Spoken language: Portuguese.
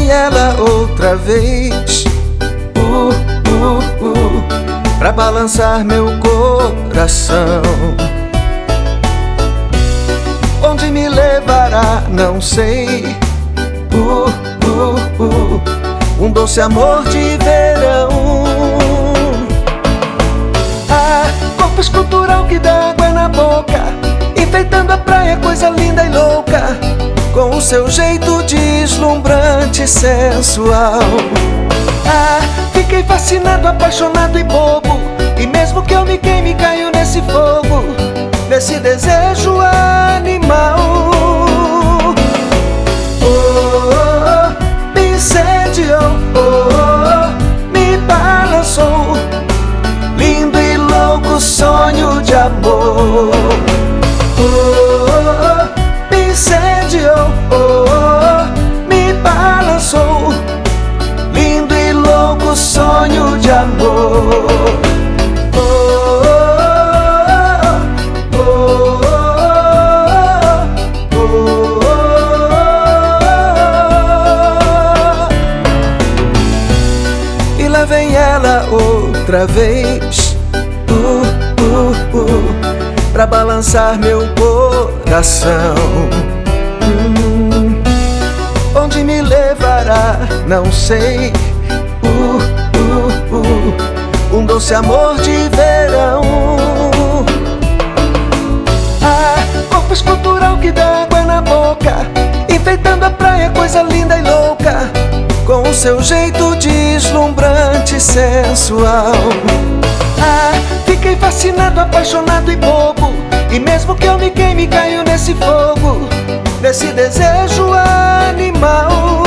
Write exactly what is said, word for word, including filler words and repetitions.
vem ela outra vez, uh, uh, uh, pra balançar meu coração. Onde me levará, não sei, uh, uh, uh, um doce amor de verão. Ah, corpo escultural que dá água na boca, enfeitando a praia, coisa linda e louca, com o seu jeito deslumbrante e sensual. Ah, fiquei fascinado, apaixonado e bobo, e mesmo que eu me queime, caio nesse fogo, nesse desejo animal. Oh, oh, me incendiou, oh, oh, me balançou, lindo e louco sonho de amor. Oh, me incendiou, oh, oh, me balançou, lindo e louco sonho de amor. E lá vem ela outra vez, uh, uh, uh, pra balançar meu coração. hum, Onde me levará, não sei, uh, uh, uh, um doce amor de verão. Ah, corpo escultural que dá água na boca, enfeitando a praia, coisa linda e louca, com o seu jeito deslumbrante e sensual. Ah, fiquei fascinado, apaixonado e bobo, e mesmo que eu me queime, caio nesse fogo, nesse desejo animal.